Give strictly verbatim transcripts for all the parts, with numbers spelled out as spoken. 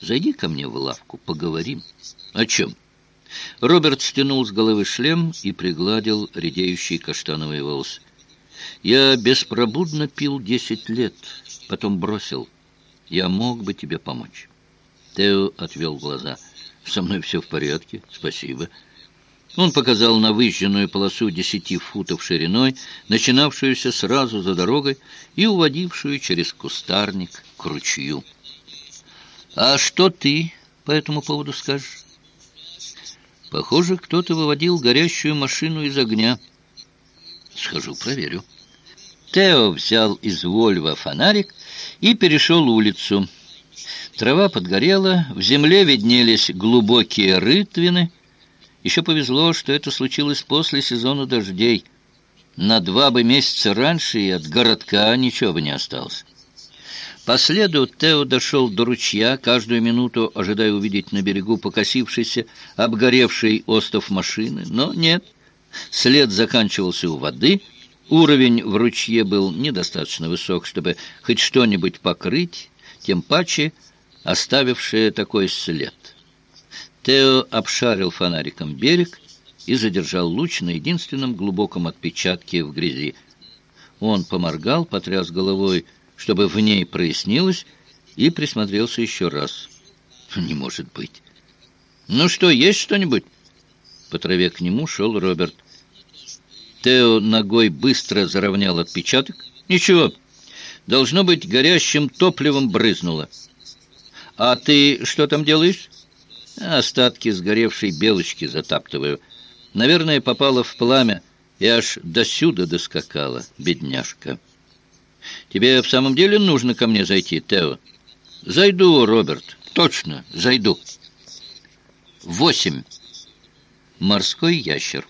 Зайди ко мне в лавку, поговорим». «О чем?» Роберт стянул с головы шлем и пригладил редеющие каштановые волосы. «Я беспробудно пил десять лет, потом бросил. Я мог бы тебе помочь». Тео отвел глаза. «Со мной все в порядке, спасибо». Он показал на выжженную полосу десяти футов шириной, начинавшуюся сразу за дорогой и уводившую через кустарник к ручью. «А что ты по этому поводу скажешь?» «Похоже, кто-то выводил горящую машину из огня». «Схожу, проверю». Тео взял из Вольво фонарик и перешел улицу. Трава подгорела, в земле виднелись глубокие рытвины. Еще повезло, что это случилось после сезона дождей. На два бы месяца раньше и от городка ничего бы не осталось. По следу Тео дошел до ручья, каждую минуту ожидая увидеть на берегу покосившийся, обгоревший остов машины. Но нет, след заканчивался у воды, уровень в ручье был недостаточно высок, чтобы хоть что-нибудь покрыть, тем паче оставившее такой след. Тео обшарил фонариком берег и задержал луч на единственном глубоком отпечатке в грязи. Он поморгал, потряс головой, чтобы в ней прояснилось, и присмотрелся еще раз. Не может быть. «Ну что, есть что-нибудь?» По траве к нему шел Роберт. Тео ногой быстро заровнял отпечаток. «Ничего, должно быть, горящим топливом брызнуло». «А ты что там делаешь?» «Остатки сгоревшей белочки затаптываю. Наверное, попала в пламя и аж досюда доскакала, бедняжка». «Тебе в самом деле нужно ко мне зайти, Тео?» «Зайду, Роберт, точно, зайду». Восемь. Морской ящер.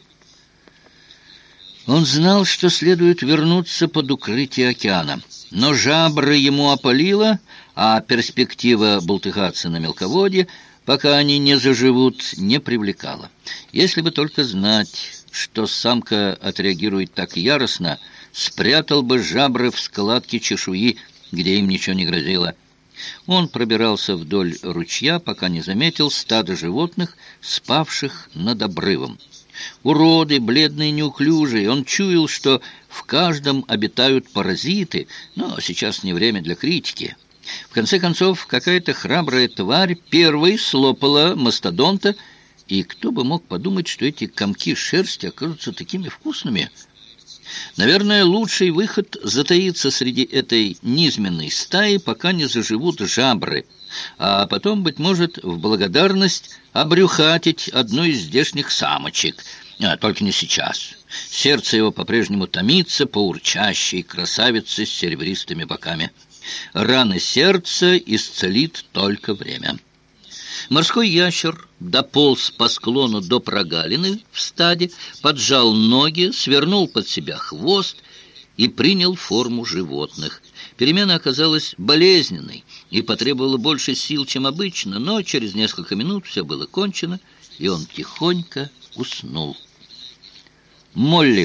Он знал, что следует вернуться под укрытие океана, но жабры ему опалило, а перспектива бултыхаться на мелководье, пока они не заживут, не привлекала. Если бы только знать, что самка отреагирует так яростно, спрятал бы жабры в складке чешуи, где им ничего не грозило. Он пробирался вдоль ручья, пока не заметил стадо животных, спавших над обрывом. Уроды, бледные, неуклюжие, он чуял, что в каждом обитают паразиты, но сейчас не время для критики. В конце концов, какая-то храбрая тварь первой слопала мастодонта, и кто бы мог подумать, что эти комки шерсти окажутся такими вкусными. Наверное, лучший выход — затаиться среди этой низменной стаи, пока не заживут жабры, а потом, быть может, в благодарность обрюхатить одну из здешних самочек. А, только не сейчас. Сердце его по-прежнему томится по урчащей красавице с серебристыми боками. Раны сердца исцелит только время. Морской ящер дополз по склону до прогалины в стаде, поджал ноги, свернул под себя хвост и принял форму животных. Перемена оказалась болезненной и потребовала больше сил, чем обычно, но через несколько минут все было кончено, и он тихонько уснул. Молли.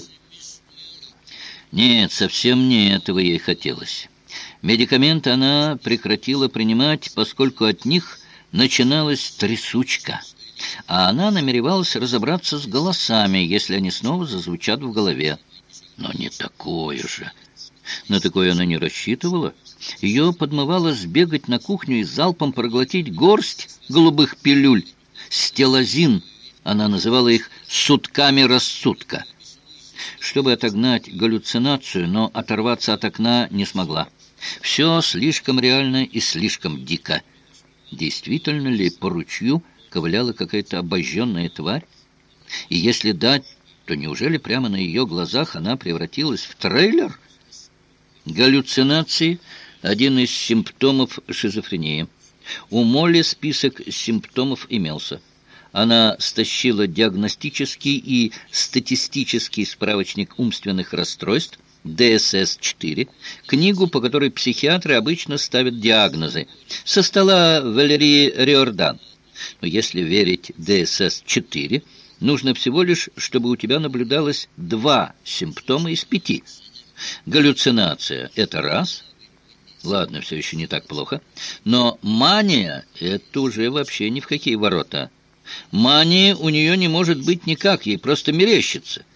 Нет, совсем не этого ей хотелось. Медикаменты она прекратила принимать, поскольку от них начиналась трясучка, а она намеревалась разобраться с голосами, если они снова зазвучат в голове. Но не такое же. На такое она не рассчитывала. Ее подмывало сбегать на кухню и залпом проглотить горсть голубых пилюль. Стелазин, она называла их сутками рассудка. Чтобы отогнать галлюцинацию, но оторваться от окна не смогла. Все слишком реально и слишком дико. Действительно ли по ручью ковыляла какая-то обожженная тварь? И если да, то неужели прямо на ее глазах она превратилась в трейлер? Галлюцинации – один из симптомов шизофрении. У Молли список симптомов имелся. Она стащила диагностический и статистический справочник умственных расстройств ди эс эс четыре, книгу, по которой психиатры обычно ставят диагнозы, со стола Валерии Риордан. Но если верить ди эс эс четыре, нужно всего лишь, чтобы у тебя наблюдалось два симптома из пяти. Галлюцинация – это раз, Ладно, все еще не так плохо. Но мания — это уже вообще ни в какие ворота. Мании у нее не может быть никак, ей просто мерещится.